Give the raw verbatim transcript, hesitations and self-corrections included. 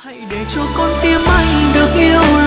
hãy để cho con tim anh được yêu